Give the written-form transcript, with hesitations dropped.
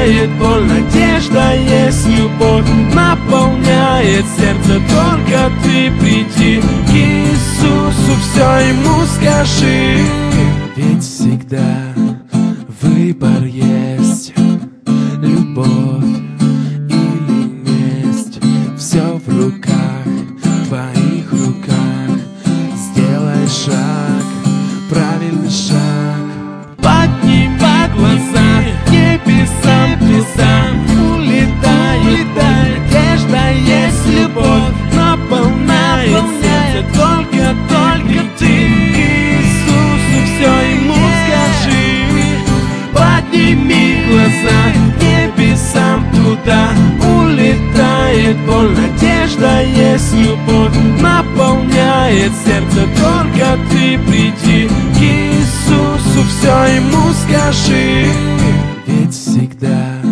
улетает боль, надежда есть любовь, наполняет сердце, только ты приди к Иисусу, все ему скажи. Ведь всегда выбор есть, любовь или месть, все в руках, в твоих руках. Сделай шаг, правильный шаг, подними глаза к небесам, туда улетает боль, надежда есть любовь, наполняет сердце, только ты к Иисусу все ему скажи. Подними глаза к небесам, туда улетает боль, надежда есть любовь, наполняет сердце, только ты приди к Иисусу, все ему скажи. Ведь всегда